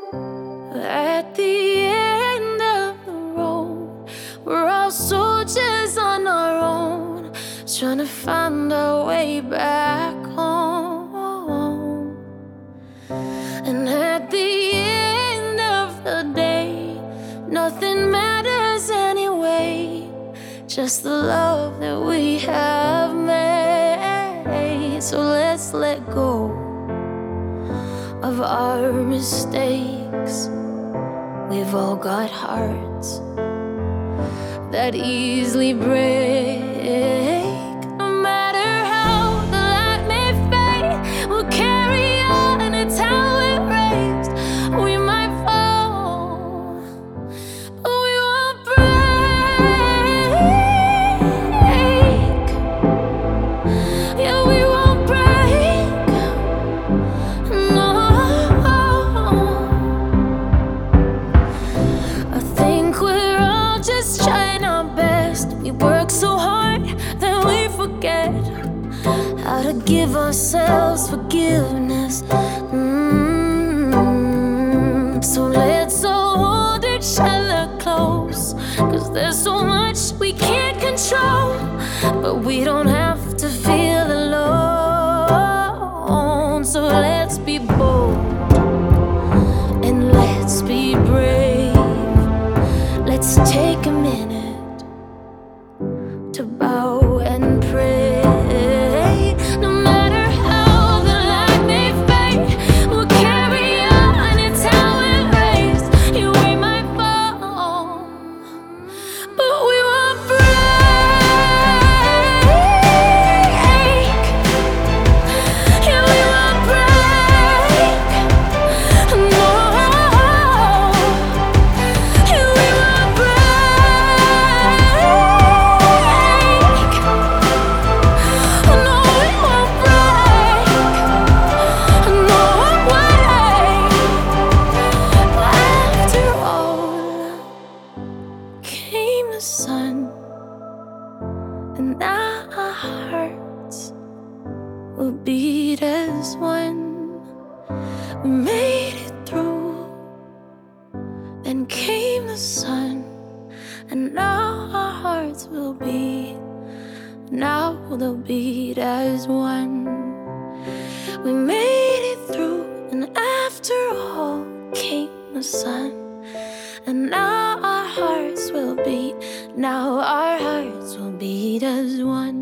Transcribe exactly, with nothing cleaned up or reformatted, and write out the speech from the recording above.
At the end of the road, we're all soldiers on our own, trying to find our way back home. And at the end of the day, nothing matters anyway, just the love that we have made. So let's let go of our mistakes. We've all got hearts that easily break. No matter how the light may fade, we'll carry on, it's how we're raised. We might fall, but we won't break. Yeah, we won't break. No, I think we're all just trying our best. We work so hard that we forget how to give ourselves forgiveness. Mm. So let's all hold each other close, 'cause there's so much we can't control, but we don't have to feel alone. So let's be bold and let's be brave. Let's take a minute to bow and pray. No matter how the light may fade, we'll carry on, it's how we're raised. Yeah, we might fall, but we won't break. Yeah, we won't break. No. Yeah, we won't break. No, we won't break. No way. After all came the sun, and now our hearts will beat as one. We made it through, then came the sun, and now our hearts will beat. Now they'll beat as one. We made it through, and after all came the sun, and now our hearts will beat. Now our hearts will beat as one.